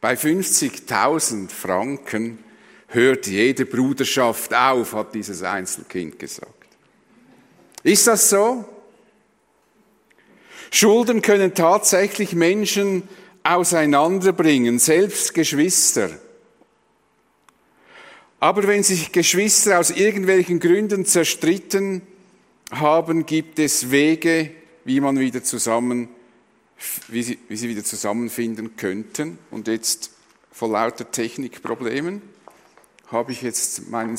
bei 50.000 Franken hört jede Bruderschaft auf, hat dieses Einzelkind gesagt. Ist das so? Schulden können tatsächlich Menschen auseinanderbringen, selbst Geschwister. Aber wenn sich Geschwister aus irgendwelchen Gründen zerstritten haben, gibt es Wege, wie sie wieder zusammenfinden könnten. Und jetzt vor lauter Technikproblemen habe ich jetzt meinen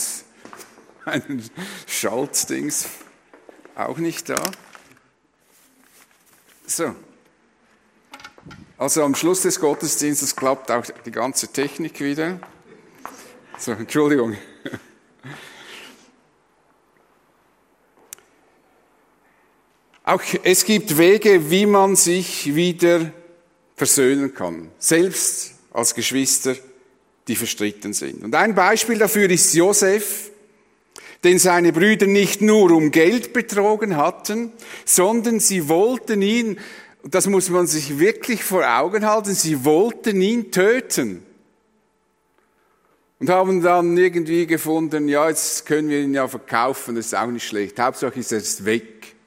Schaltdings auch nicht da. So. Also am Schluss des Gottesdienstes klappt auch die ganze Technik wieder. So, Entschuldigung. Auch es gibt Wege, wie man sich wieder versöhnen kann. Selbst als Geschwister, die verstritten sind. Und ein Beispiel dafür ist Josef, den seine Brüder nicht nur um Geld betrogen hatten, sondern sie wollten ihn, das muss man sich wirklich vor Augen halten, sie wollten ihn töten. Und haben dann irgendwie gefunden, ja, jetzt können wir ihn ja verkaufen, das ist auch nicht schlecht. Hauptsache ist er jetzt weg.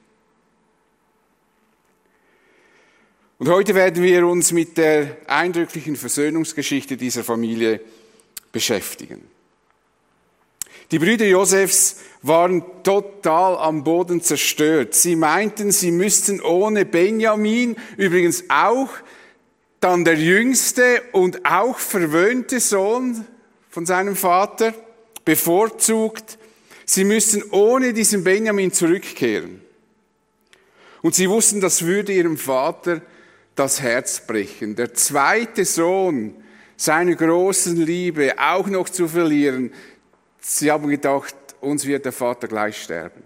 Und heute werden wir uns mit der eindrücklichen Versöhnungsgeschichte dieser Familie beschäftigen. Die Brüder Josefs waren total am Boden zerstört. Sie meinten, sie müssten ohne Benjamin, übrigens auch dann der jüngste und auch verwöhnte Sohn von seinem Vater, bevorzugt, sie müssten ohne diesen Benjamin zurückkehren. Und sie wussten, das würde ihrem Vater das Herz brechen. Der zweite Sohn seiner großen Liebe auch noch zu verlieren. Sie haben gedacht, uns wird der Vater gleich sterben.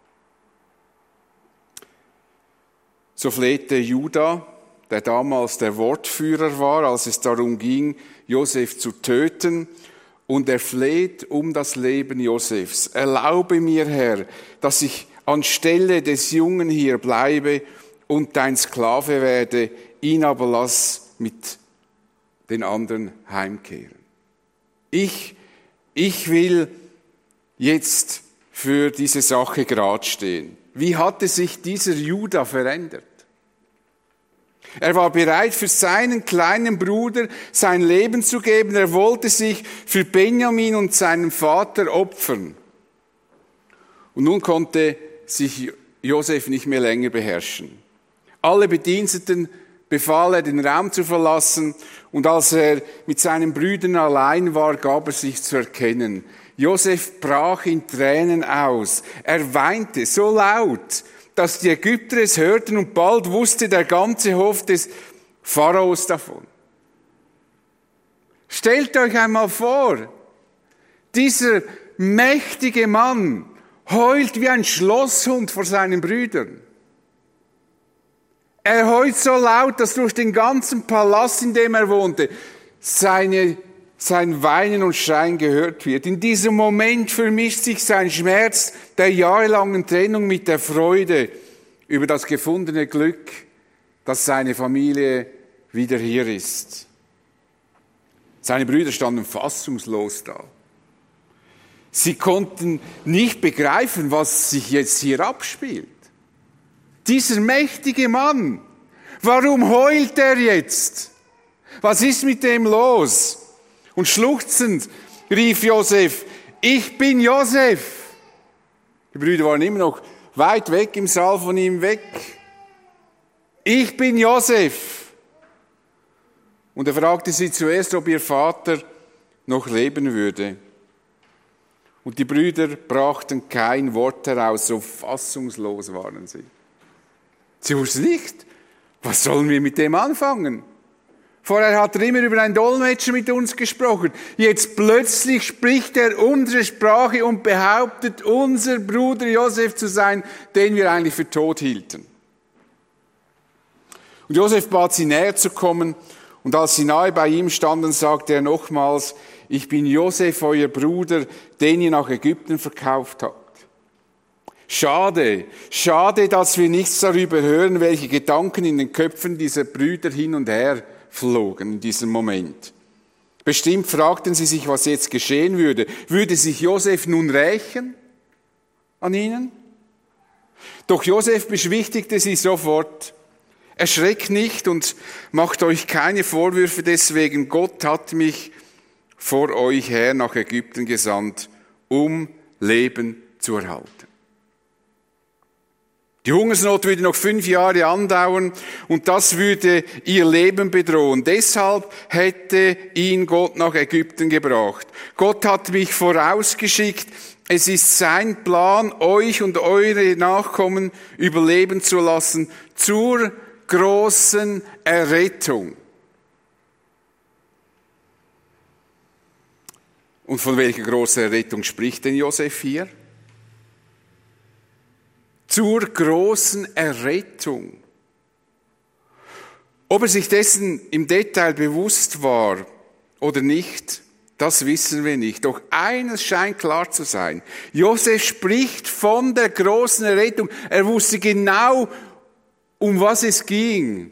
So flehte Juda, der damals der Wortführer war, als es darum ging, Josef zu töten, und er fleht um das Leben Josefs. Erlaube mir, Herr, dass ich anstelle des Jungen hier bleibe und dein Sklave werde, ihn aber lass mit den anderen heimkehren. Ich will jetzt für diese Sache gerad stehen. Wie hatte sich dieser Juda verändert? Er war bereit, für seinen kleinen Bruder sein Leben zu geben. Er wollte sich für Benjamin und seinen Vater opfern. Und nun konnte sich Josef nicht mehr länger beherrschen. Alle Bediensteten befahl er, den Raum zu verlassen. Und als er mit seinen Brüdern allein war, gab er sich zu erkennen. Josef brach in Tränen aus. Er weinte so laut, dass die Ägypter es hörten, und bald wusste der ganze Hof des Pharaos davon. Stellt euch einmal vor, dieser mächtige Mann heult wie ein Schlosshund vor seinen Brüdern. Er heult so laut, dass durch den ganzen Palast, in dem er wohnte, sein Weinen und Schreien gehört wird. In diesem Moment vermischt sich sein Schmerz der jahrelangen Trennung mit der Freude über das gefundene Glück, dass seine Familie wieder hier ist. Seine Brüder standen fassungslos da. Sie konnten nicht begreifen, was sich jetzt hier abspielt. Dieser mächtige Mann, warum heult er jetzt? Was ist mit dem los? Und schluchzend rief Josef, ich bin Josef. Die Brüder waren immer noch weit weg im Saal von ihm weg. Ich bin Josef. Und er fragte sie zuerst, ob ihr Vater noch leben würde. Und die Brüder brachten kein Wort heraus, so fassungslos waren sie. Sie wussten nicht, was sollen wir mit dem anfangen? Vorher hat er immer über einen Dolmetscher mit uns gesprochen. Jetzt plötzlich spricht er unsere Sprache und behauptet, unser Bruder Josef zu sein, den wir eigentlich für tot hielten. Und Josef bat sie näher zu kommen, und als sie nahe bei ihm standen, sagte er nochmals, ich bin Josef, euer Bruder, den ihr nach Ägypten verkauft habt. Schade, dass wir nichts darüber hören, welche Gedanken in den Köpfen dieser Brüder hin und her flogen in diesem Moment. Bestimmt fragten sie sich, was jetzt geschehen würde. Würde sich Josef nun rächen an ihnen? Doch Josef beschwichtigte sie sofort. Erschreckt nicht und macht euch keine Vorwürfe deswegen. Gott hat mich vor euch her nach Ägypten gesandt, um Leben zu erhalten. Die Hungersnot würde noch 5 Jahre andauern und das würde ihr Leben bedrohen. Deshalb hätte ihn Gott nach Ägypten gebracht. Gott hat mich vorausgeschickt. Es ist sein Plan, euch und eure Nachkommen überleben zu lassen zur großen Errettung. Und von welcher großen Errettung spricht denn Josef hier? Zur großen Errettung. Ob er sich dessen im Detail bewusst war oder nicht, das wissen wir nicht. Doch eines scheint klar zu sein. Josef spricht von der großen Errettung. Er wusste genau, um was es ging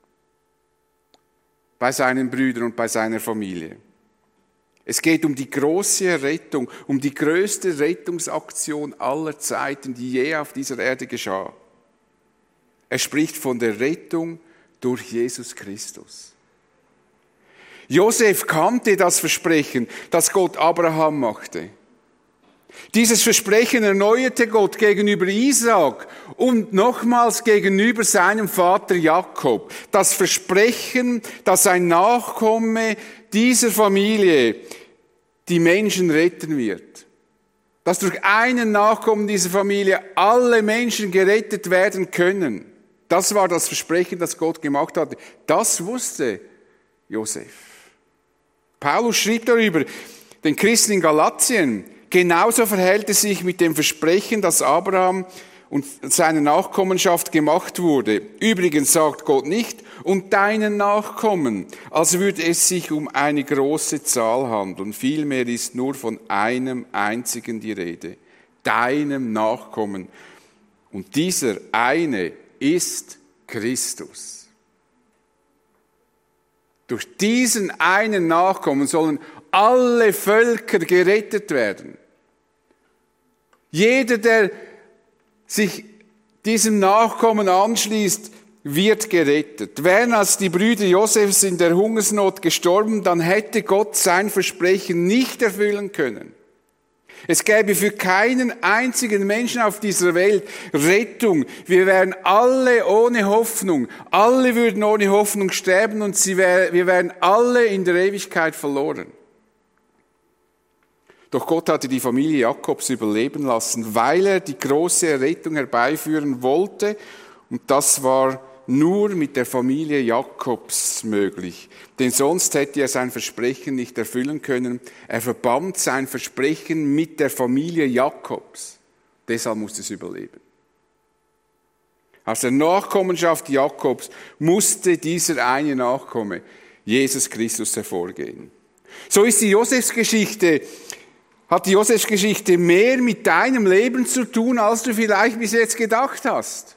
bei seinen Brüdern und bei seiner Familie. Es geht um die große Errettung, um die größte Rettungsaktion aller Zeiten, die je auf dieser Erde geschah. Er spricht von der Rettung durch Jesus Christus. Josef kannte das Versprechen, das Gott Abraham machte. Dieses Versprechen erneuerte Gott gegenüber Isaak und nochmals gegenüber seinem Vater Jakob. Das Versprechen, dass ein Nachkomme dieser Familie die Menschen retten wird. Dass durch einen Nachkommen dieser Familie alle Menschen gerettet werden können. Das war das Versprechen, das Gott gemacht hatte. Das wusste Josef. Paulus schrieb darüber, den Christen in Galatien, genauso verhält es sich mit dem Versprechen, das Abraham und seiner Nachkommenschaft gemacht wurde. Übrigens sagt Gott nicht, und deinen Nachkommen, als würde es sich um eine große Zahl handeln. Vielmehr ist nur von einem einzigen die Rede, deinem Nachkommen. Und dieser eine ist Christus. Durch diesen einen Nachkommen sollen alle Völker gerettet werden. Jeder, der sich diesem Nachkommen anschließt, wird gerettet. Wären als die Brüder Josefs in der Hungersnot gestorben, dann hätte Gott sein Versprechen nicht erfüllen können. Es gäbe für keinen einzigen Menschen auf dieser Welt Rettung. Wir wären alle ohne Hoffnung. Alle würden ohne Hoffnung sterben und wir wären alle in der Ewigkeit verloren. Doch Gott hatte die Familie Jakobs überleben lassen, weil er die große Errettung herbeiführen wollte. Und das war nur mit der Familie Jakobs möglich. Denn sonst hätte er sein Versprechen nicht erfüllen können. Er verband sein Versprechen mit der Familie Jakobs. Deshalb musste es überleben. Aus der Nachkommenschaft Jakobs musste dieser eine Nachkomme, Jesus Christus, hervorgehen. So ist hat die Josefsgeschichte mehr mit deinem Leben zu tun, als du vielleicht bis jetzt gedacht hast.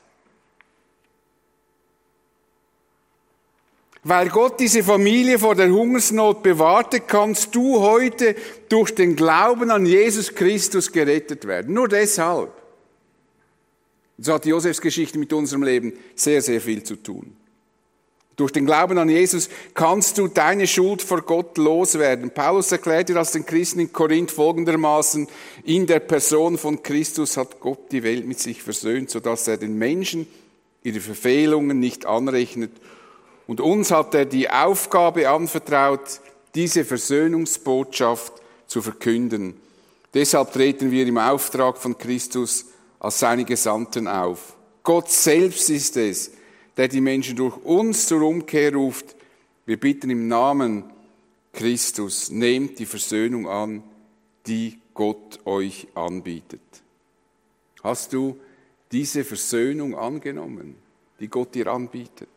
Weil Gott diese Familie vor der Hungersnot bewahrte, kannst du heute durch den Glauben an Jesus Christus gerettet werden. Nur deshalb. So hat die Josefsgeschichte mit unserem Leben sehr, sehr viel zu tun. Durch den Glauben an Jesus kannst du deine Schuld vor Gott loswerden. Paulus erklärte das den Christen in Korinth folgendermaßen: In der Person von Christus hat Gott die Welt mit sich versöhnt, sodass er den Menschen ihre Verfehlungen nicht anrechnet. Und uns hat er die Aufgabe anvertraut, diese Versöhnungsbotschaft zu verkünden. Deshalb treten wir im Auftrag von Christus als seine Gesandten auf. Gott selbst ist es, der die Menschen durch uns zur Umkehr ruft. Wir bitten im Namen Christus, nehmt die Versöhnung an, die Gott euch anbietet. Hast du diese Versöhnung angenommen, die Gott dir anbietet?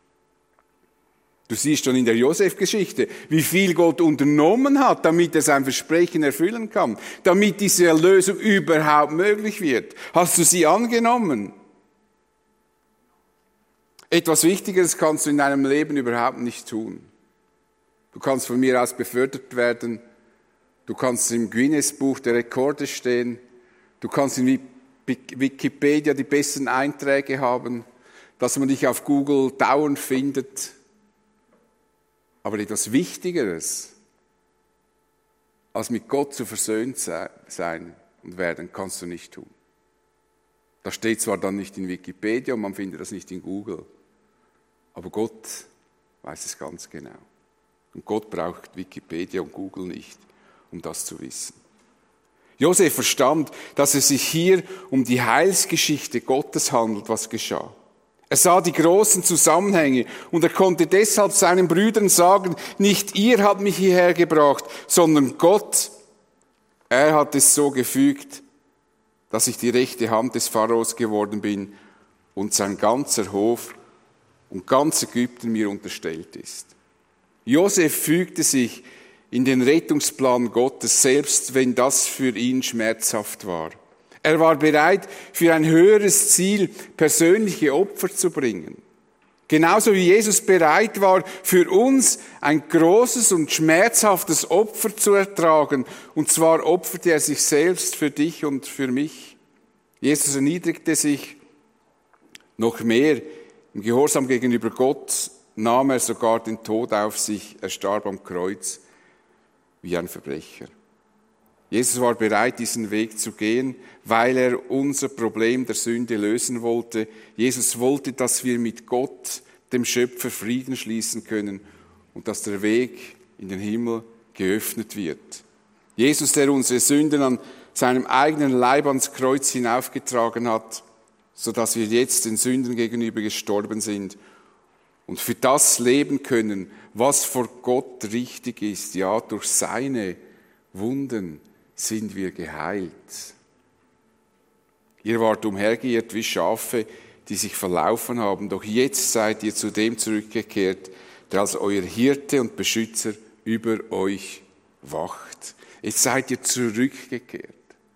Du siehst schon in der Josef-Geschichte, wie viel Gott unternommen hat, damit er sein Versprechen erfüllen kann, damit diese Erlösung überhaupt möglich wird. Hast du sie angenommen? Etwas Wichtigeres kannst du in deinem Leben überhaupt nicht tun. Du kannst von mir aus befördert werden. Du kannst im Guinness-Buch der Rekorde stehen. Du kannst in Wikipedia die besten Einträge haben, dass man dich auf Google dauernd findet. Aber etwas Wichtigeres, als mit Gott zu versöhnt sein und werden, kannst du nicht tun. Das steht zwar dann nicht in Wikipedia und man findet das nicht in Google, aber Gott weiß es ganz genau. Und Gott braucht Wikipedia und Google nicht, um das zu wissen. Josef verstand, dass es sich hier um die Heilsgeschichte Gottes handelt, was geschah. Er sah die großen Zusammenhänge und er konnte deshalb seinen Brüdern sagen, nicht ihr habt mich hierher gebracht, sondern Gott, er hat es so gefügt, dass ich die rechte Hand des Pharaos geworden bin und sein ganzer Hof und ganz Ägypten mir unterstellt ist. Josef fügte sich in den Rettungsplan Gottes, selbst wenn das für ihn schmerzhaft war. Er war bereit, für ein höheres Ziel persönliche Opfer zu bringen. Genauso wie Jesus bereit war, für uns ein großes und schmerzhaftes Opfer zu ertragen. Und zwar opferte er sich selbst für dich und für mich. Jesus erniedrigte sich noch mehr. Im Gehorsam gegenüber Gott nahm er sogar den Tod auf sich. Er starb am Kreuz wie ein Verbrecher. Jesus war bereit, diesen Weg zu gehen, weil er unser Problem der Sünde lösen wollte. Jesus wollte, dass wir mit Gott, dem Schöpfer, Frieden schließen können und dass der Weg in den Himmel geöffnet wird. Jesus, der unsere Sünden an seinem eigenen Leib ans Kreuz hinaufgetragen hat, sodass wir jetzt den Sünden gegenüber gestorben sind und für das leben können, was vor Gott richtig ist. Ja, durch seine Wunden sind wir geheilt. Ihr wart umhergeirrt wie Schafe, die sich verlaufen haben, doch jetzt seid ihr zu dem zurückgekehrt, der als euer Hirte und Beschützer über euch wacht. Jetzt seid ihr zurückgekehrt.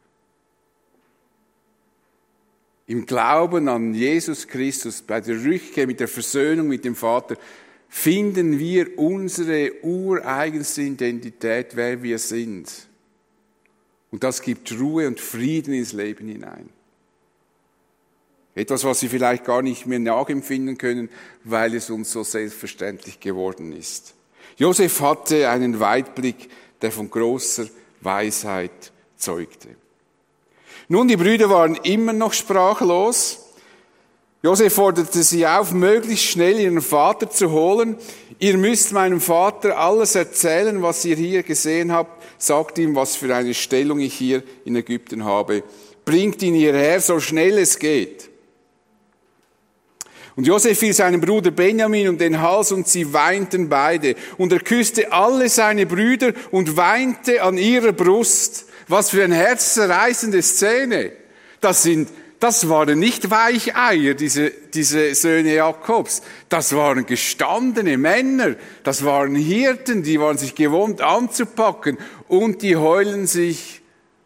Im Glauben an Jesus Christus, bei der Rückkehr mit der Versöhnung mit dem Vater, finden wir unsere ureigenste Identität, wer wir sind. Und das gibt Ruhe und Frieden ins Leben hinein. Etwas, was wir vielleicht gar nicht mehr nachempfinden können, weil es uns so selbstverständlich geworden ist. Josef hatte einen Weitblick, der von großer Weisheit zeugte. Nun, die Brüder waren immer noch sprachlos. Josef forderte sie auf, möglichst schnell ihren Vater zu holen. Ihr müsst meinem Vater alles erzählen, was ihr hier gesehen habt. Sagt ihm, was für eine Stellung ich hier in Ägypten habe. Bringt ihn hierher, so schnell es geht. Und Josef fiel seinem Bruder Benjamin um den Hals und sie weinten beide. Und er küsste alle seine Brüder und weinte an ihrer Brust. Was für eine herzzerreißende Szene. Das waren nicht Weicheier, diese Söhne Jakobs. Das waren gestandene Männer. Das waren Hirten, die waren sich gewohnt anzupacken. Und die heulen sich,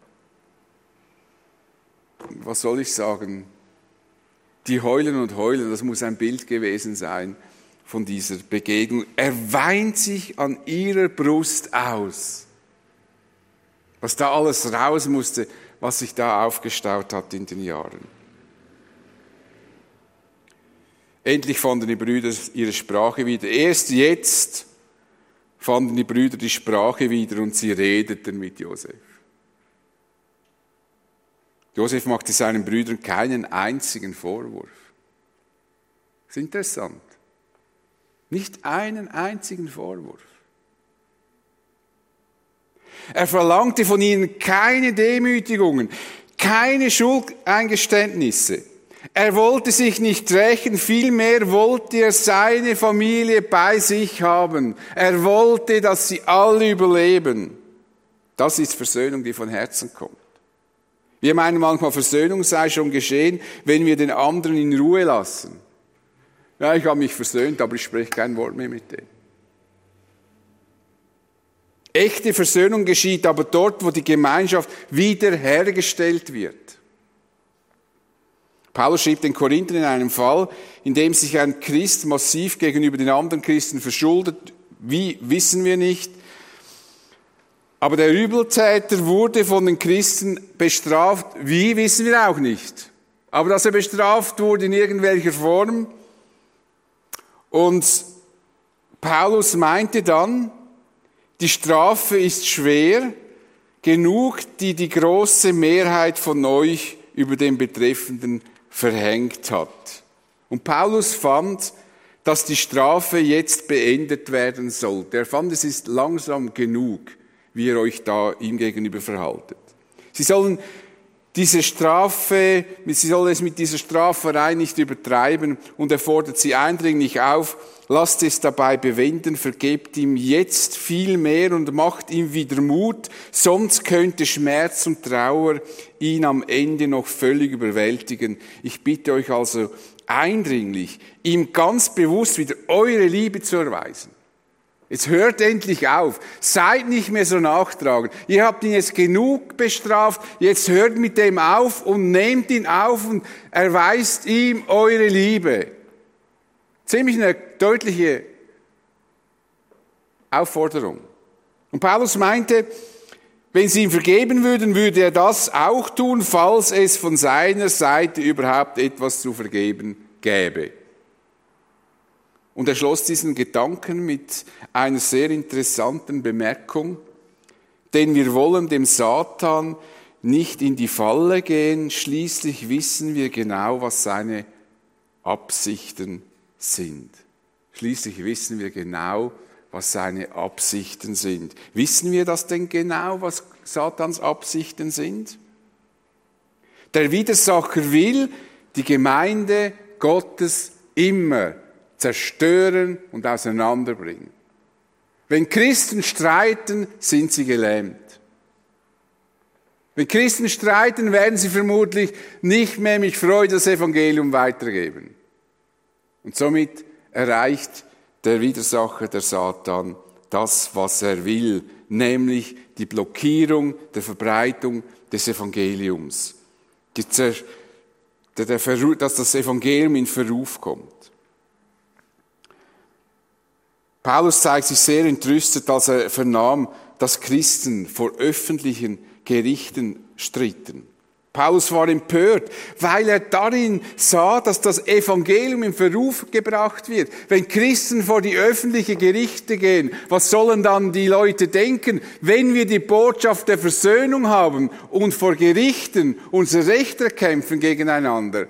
was soll ich sagen? Die heulen und heulen, das muss ein Bild gewesen sein von dieser Begegnung. Er weint sich an ihrer Brust aus. Was da alles raus musste, was sich da aufgestaut hat in den Jahren. Endlich fanden die Brüder ihre Sprache wieder. Erst jetzt fanden die Brüder die Sprache wieder und sie redeten mit Josef. Josef machte seinen Brüdern keinen einzigen Vorwurf. Das ist interessant. Nicht einen einzigen Vorwurf. Er verlangte von ihnen keine Demütigungen, keine Schuldeingeständnisse. Er wollte sich nicht rächen, vielmehr wollte er seine Familie bei sich haben. Er wollte, dass sie alle überleben. Das ist Versöhnung, die von Herzen kommt. Wir meinen manchmal, Versöhnung sei schon geschehen, wenn wir den anderen in Ruhe lassen. Ja, ich habe mich versöhnt, aber ich spreche kein Wort mehr mit dem. Echte Versöhnung geschieht aber dort, wo die Gemeinschaft wiederhergestellt wird. Paulus schrieb den Korinthern in einem Fall, in dem sich ein Christ massiv gegenüber den anderen Christen verschuldet Wie, wissen wir nicht. Aber der Übeltäter wurde von den Christen bestraft. Wie, wissen wir auch nicht. Aber dass er bestraft wurde in irgendwelcher Form. Und Paulus meinte dann, die Strafe ist schwer, genug, die die große Mehrheit von euch über den Betreffenden verhängt hat. Und Paulus fand, dass die Strafe jetzt beendet werden sollte. Er fand, es ist langsam genug, wie ihr euch da ihm gegenüber verhaltet. Sie sollen es mit dieser Straferei nicht übertreiben und er fordert sie eindringlich auf, lasst es dabei bewenden, vergebt ihm jetzt viel mehr und macht ihm wieder Mut, sonst könnte Schmerz und Trauer ihn am Ende noch völlig überwältigen. Ich bitte euch also eindringlich, ihm ganz bewusst wieder eure Liebe zu erweisen. Jetzt hört endlich auf. Seid nicht mehr so nachtragend. Ihr habt ihn jetzt genug bestraft. Jetzt hört mit dem auf und nehmt ihn auf und erweist ihm eure Liebe. Ziemlich eine deutliche Aufforderung. Und Paulus meinte, wenn sie ihm vergeben würden, würde er das auch tun, falls es von seiner Seite überhaupt etwas zu vergeben gäbe. Und er schloss diesen Gedanken mit einer sehr interessanten Bemerkung, denn wir wollen dem Satan nicht in die Falle gehen, schließlich wissen wir genau, was seine Absichten sind. Schließlich wissen wir genau, was seine Absichten sind. Wissen wir das denn genau, was Satans Absichten sind? Der Widersacher will die Gemeinde Gottes immer zerstören und auseinanderbringen. Wenn Christen streiten, sind sie gelähmt. Wenn Christen streiten, werden sie vermutlich nicht mehr mit Freude das Evangelium weitergeben. Und somit erreicht der Widersacher, der Satan, das, was er will, nämlich die Blockierung der Verbreitung des Evangeliums. Dass das Evangelium in Verruf kommt. Paulus zeigt sich sehr entrüstet, als er vernahm, dass Christen vor öffentlichen Gerichten stritten. Paulus war empört, weil er darin sah, dass das Evangelium in Verruf gebracht wird. Wenn Christen vor die öffentlichen Gerichte gehen, was sollen dann die Leute denken, wenn wir die Botschaft der Versöhnung haben und vor Gerichten unser Recht erkämpfen gegeneinander?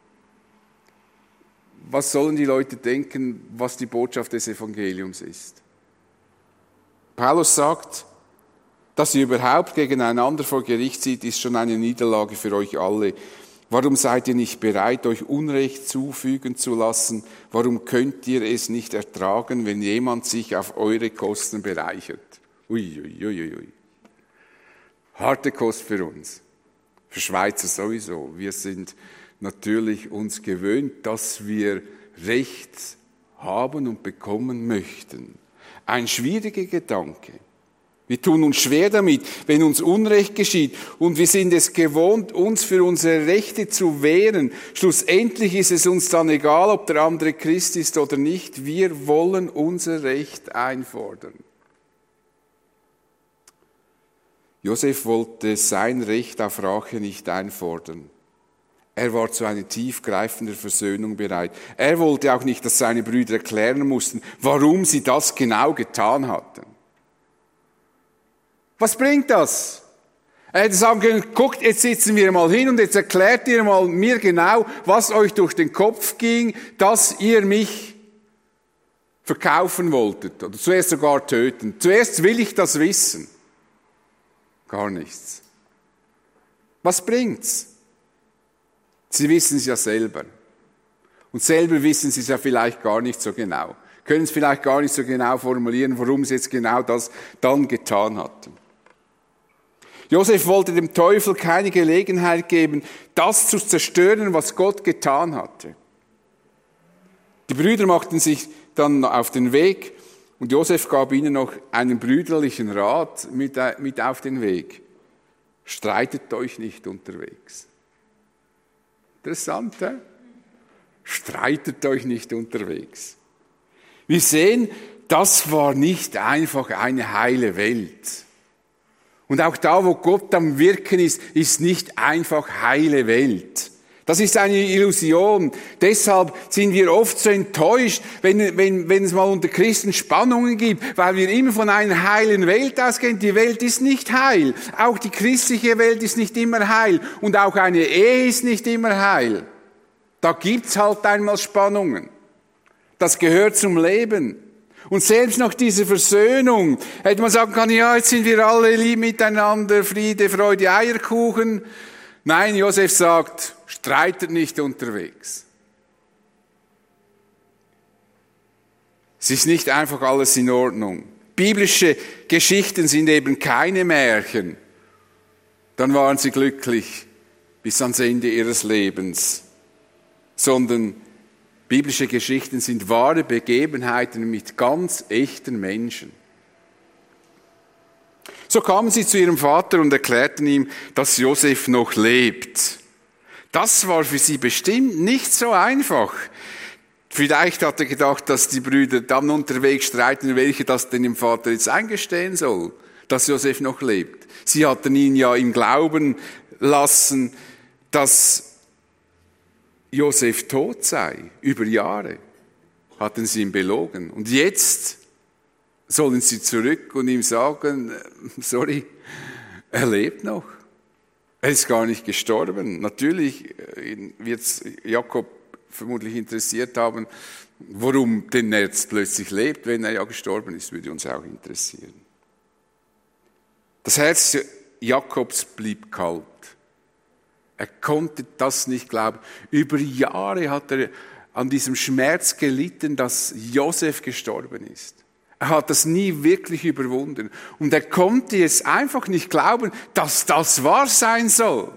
Was sollen die Leute denken, was die Botschaft des Evangeliums ist? Paulus sagt, dass ihr überhaupt gegeneinander vor Gericht zieht, ist schon eine Niederlage für euch alle. Warum seid ihr nicht bereit, euch Unrecht zufügen zu lassen? Warum könnt ihr es nicht ertragen, wenn jemand sich auf eure Kosten bereichert? Ui. Harte Kost für uns. Für Schweizer sowieso. Wir sind natürlich uns gewöhnt, dass wir Recht haben und bekommen möchten. Ein schwieriger Gedanke. Wir tun uns schwer damit, wenn uns Unrecht geschieht und wir sind es gewohnt, uns für unsere Rechte zu wehren. Schlussendlich ist es uns dann egal, ob der andere Christ ist oder nicht. Wir wollen unser Recht einfordern. Josef wollte sein Recht auf Rache nicht einfordern. Er war zu einer tiefgreifenden Versöhnung bereit. Er wollte auch nicht, dass seine Brüder erklären mussten, warum sie das genau getan hatten. Was bringt das? Er hätte sagen können, guckt, jetzt sitzen wir mal hin und jetzt erklärt ihr mal mir genau, was euch durch den Kopf ging, dass ihr mich verkaufen wolltet oder zuerst sogar töten. Zuerst will ich das wissen. Gar nichts. Was bringt's? Sie wissen es ja selber. Und selber wissen sie es ja vielleicht gar nicht so genau. Können es vielleicht gar nicht so genau formulieren, warum sie jetzt genau das dann getan hatten. Josef wollte dem Teufel keine Gelegenheit geben, das zu zerstören, was Gott getan hatte. Die Brüder machten sich dann auf den Weg und Josef gab ihnen noch einen brüderlichen Rat mit auf den Weg. Streitet euch nicht unterwegs. Interessant, he? Streitet euch nicht unterwegs. Wir sehen, das war nicht einfach eine heile Welt. Und auch da, wo Gott am Wirken ist, ist nicht einfach heile Welt. Das ist eine Illusion. Deshalb sind wir oft so enttäuscht, wenn es mal unter Christen Spannungen gibt, weil wir immer von einer heilen Welt ausgehen. Die Welt ist nicht heil. Auch die christliche Welt ist nicht immer heil. Und auch eine Ehe ist nicht immer heil. Da gibt's halt einmal Spannungen. Das gehört zum Leben. Und selbst nach dieser Versöhnung hätte man sagen können, ja, jetzt sind wir alle lieb miteinander, Friede, Freude, Eierkuchen. Nein, Josef sagt, streitet nicht unterwegs. Es ist nicht einfach alles in Ordnung. Biblische Geschichten sind eben keine Märchen. Dann waren sie glücklich bis ans Ende ihres Lebens. Sondern biblische Geschichten sind wahre Begebenheiten mit ganz echten Menschen. So kamen sie zu ihrem Vater und erklärten ihm, dass Josef noch lebt. Das war für sie bestimmt nicht so einfach. Vielleicht hat er gedacht, dass die Brüder dann unterwegs streiten, welche das denn dem Vater jetzt eingestehen soll, dass Josef noch lebt. Sie hatten ihn ja im Glauben lassen, dass Josef tot sei. Über Jahre hatten sie ihn belogen. Und jetzt sollen sie zurück und ihm sagen, sorry, er lebt noch. Er ist gar nicht gestorben. Natürlich wird es Jakob vermutlich interessiert haben, warum denn er jetzt plötzlich lebt, wenn er ja gestorben ist, würde uns auch interessieren. Das Herz Jakobs blieb kalt. Er konnte das nicht glauben. Über Jahre hat er an diesem Schmerz gelitten, dass Josef gestorben ist. Er hat das nie wirklich überwunden. Und er konnte jetzt einfach nicht glauben, dass das wahr sein soll.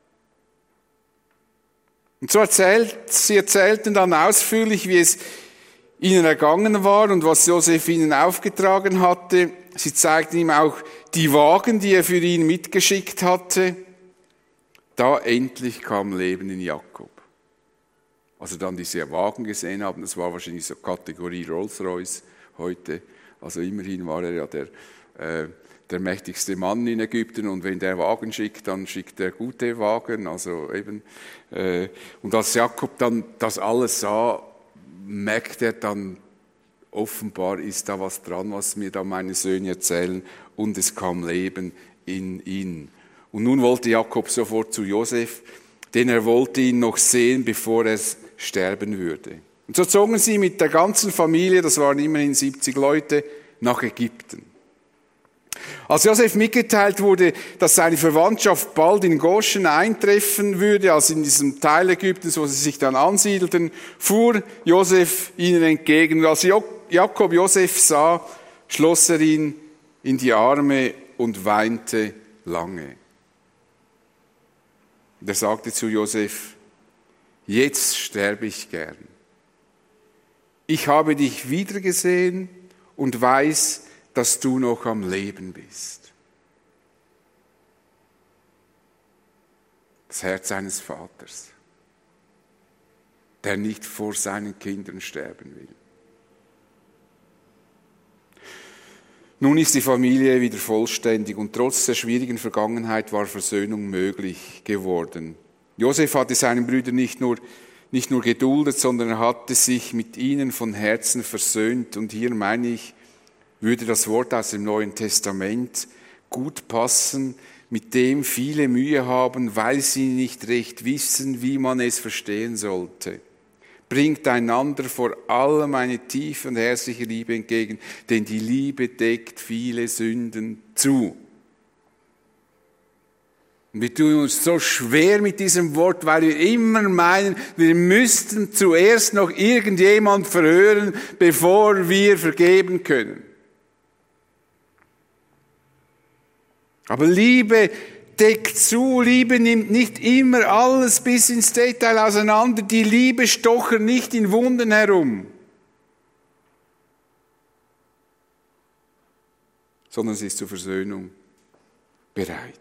Und so sie erzählten dann ausführlich, wie es ihnen ergangen war und was Josef ihnen aufgetragen hatte. Sie zeigten ihm auch die Wagen, die er für ihn mitgeschickt hatte. Da endlich kam Leben in Jakob. Also dann diese Wagen gesehen haben, das war wahrscheinlich so Kategorie Rolls-Royce heute. Also immerhin war er ja der mächtigste Mann in Ägypten und wenn der Wagen schickt, dann schickt er gute Wagen. Also eben, und als Jakob dann das alles sah, merkt er dann, offenbar ist da was dran, was mir da meine Söhne erzählen, und es kam Leben in ihn. Und nun wollte Jakob sofort zu Josef, denn er wollte ihn noch sehen, bevor er sterben würde. Und so zogen sie mit der ganzen Familie, das waren immerhin 70 Leute, nach Ägypten. Als Josef mitgeteilt wurde, dass seine Verwandtschaft bald in Goshen eintreffen würde, also in diesem Teil Ägyptens, wo sie sich dann ansiedelten, fuhr Josef ihnen entgegen. Und als Jakob Josef sah, schloss er ihn in die Arme und weinte lange. Und er sagte zu Josef, jetzt sterbe ich gern. Ich habe dich wiedergesehen und weiß, dass du noch am Leben bist. Das Herz eines Vaters, der nicht vor seinen Kindern sterben will. Nun ist die Familie wieder vollständig und trotz der schwierigen Vergangenheit war Versöhnung möglich geworden. Josef hatte seinen Brüdern nicht nur geduldet, sondern er hatte sich mit ihnen von Herzen versöhnt. Und hier meine ich, würde das Wort aus dem Neuen Testament gut passen, mit dem viele Mühe haben, weil sie nicht recht wissen, wie man es verstehen sollte. Bringt einander vor allem eine tiefe und herzliche Liebe entgegen, denn die Liebe deckt viele Sünden zu. Und wir tun uns so schwer mit diesem Wort, weil wir immer meinen, wir müssten zuerst noch irgendjemand verhören, bevor wir vergeben können. Aber Liebe deckt zu, Liebe nimmt nicht immer alles bis ins Detail auseinander. Die Liebe stochert nicht in Wunden herum, sondern sie ist zur Versöhnung bereit.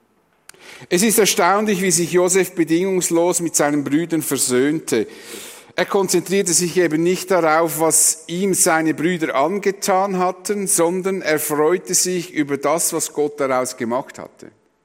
Es ist erstaunlich, wie sich Josef bedingungslos mit seinen Brüdern versöhnte. Er konzentrierte sich eben nicht darauf, was ihm seine Brüder angetan hatten, sondern er freute sich über das, was Gott daraus gemacht hatte.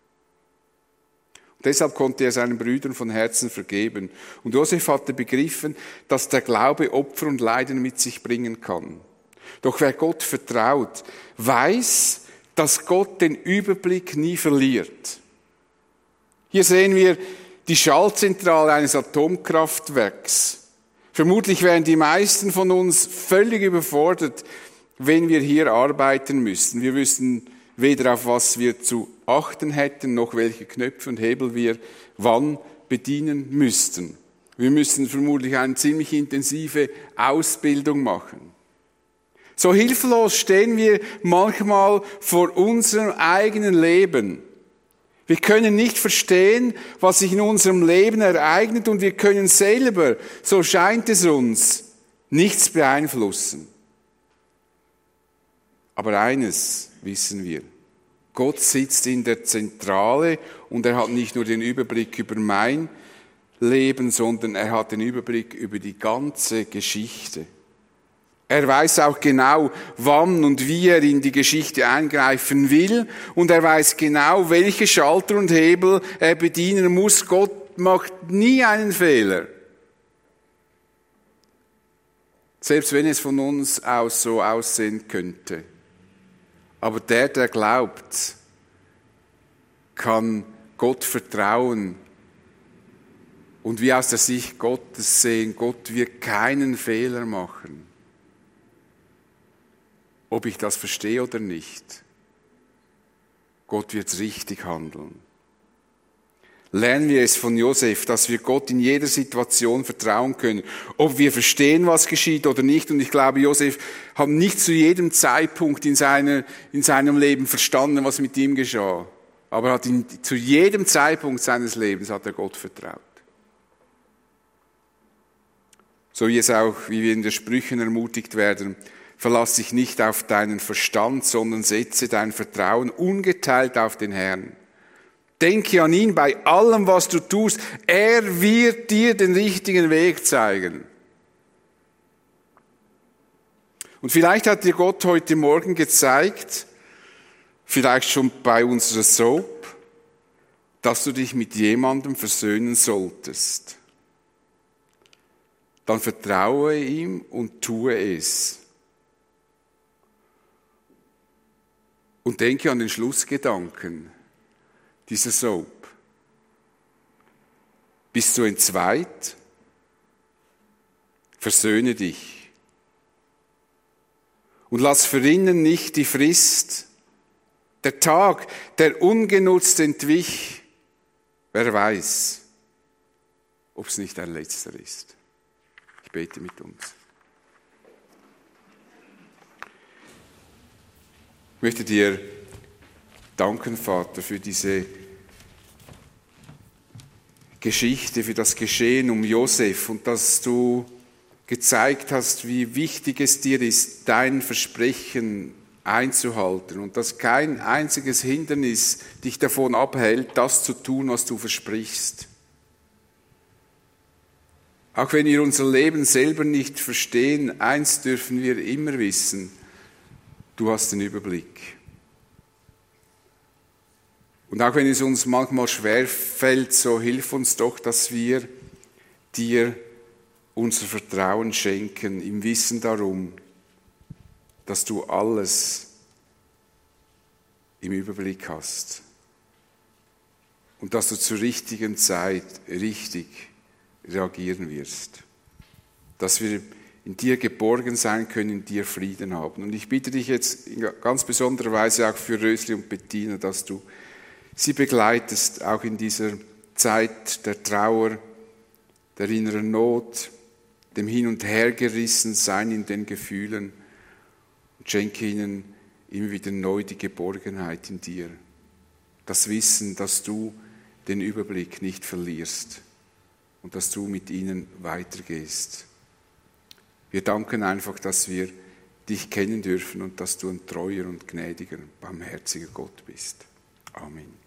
Und deshalb konnte er seinen Brüdern von Herzen vergeben. Und Josef hatte begriffen, dass der Glaube Opfer und Leiden mit sich bringen kann. Doch wer Gott vertraut, weiß, dass Gott den Überblick nie verliert. Hier sehen wir die Schaltzentrale eines Atomkraftwerks. Vermutlich wären die meisten von uns völlig überfordert, wenn wir hier arbeiten müssten. Wir wüssten weder, auf was wir zu achten hätten, noch welche Knöpfe und Hebel wir wann bedienen müssten. Wir müssten vermutlich eine ziemlich intensive Ausbildung machen. So hilflos stehen wir manchmal vor unserem eigenen Leben. Wir können nicht verstehen, was sich in unserem Leben ereignet und wir können selber, so scheint es uns, nichts beeinflussen. Aber eines wissen wir: Gott sitzt in der Zentrale und er hat nicht nur den Überblick über mein Leben, sondern er hat den Überblick über die ganze Geschichte. Er weiß auch genau, wann und wie er in die Geschichte eingreifen will und er weiß genau, welche Schalter und Hebel er bedienen muss. Gott macht nie einen Fehler. Selbst wenn es von uns aus so aussehen könnte. Aber der glaubt, kann Gott vertrauen und wie aus der Sicht Gottes sehen, Gott wird keinen Fehler machen. Ob ich das verstehe oder nicht, Gott wird richtig handeln. Lernen wir es von Josef, dass wir Gott in jeder Situation vertrauen können. Ob wir verstehen, was geschieht oder nicht. Und ich glaube, Josef hat nicht zu jedem Zeitpunkt in seinem Leben verstanden, was mit ihm geschah. Aber hat zu jedem Zeitpunkt seines Lebens hat er Gott vertraut. So wie wir in den Sprüchen ermutigt werden: Verlass dich nicht auf deinen Verstand, sondern setze dein Vertrauen ungeteilt auf den Herrn. Denke an ihn bei allem, was du tust. Er wird dir den richtigen Weg zeigen. Und vielleicht hat dir Gott heute Morgen gezeigt, vielleicht schon bei unserer Soap, dass du dich mit jemandem versöhnen solltest. Dann vertraue ihm und tue es. Und denke an den Schlussgedanken dieser Soap. Bist du entzweit? Versöhne dich. Und lass verrinnen nicht die Frist. Der Tag, der ungenutzt entwich, wer weiß, ob es nicht ein letzter ist. Ich bete mit uns. Ich möchte dir danken, Vater, für diese Geschichte, für das Geschehen um Josef und dass du gezeigt hast, wie wichtig es dir ist, dein Versprechen einzuhalten und dass kein einziges Hindernis dich davon abhält, das zu tun, was du versprichst. Auch wenn wir unser Leben selber nicht verstehen, eins dürfen wir immer wissen: Du hast den Überblick. Und auch wenn es uns manchmal schwerfällt, so hilf uns doch, dass wir dir unser Vertrauen schenken, im Wissen darum, dass du alles im Überblick hast. Und dass du zur richtigen Zeit richtig reagieren wirst. Dass wir in dir geborgen sein können, in dir Frieden haben. Und ich bitte dich jetzt in ganz besonderer Weise auch für Rösli und Bettina, dass du sie begleitest, auch in dieser Zeit der Trauer, der inneren Not, dem Hin- und Hergerissensein in den Gefühlen. Und schenke ihnen immer wieder neu die Geborgenheit in dir. Das Wissen, dass du den Überblick nicht verlierst und dass du mit ihnen weitergehst. Wir danken einfach, dass wir dich kennen dürfen und dass du ein treuer und gnädiger, barmherziger Gott bist. Amen.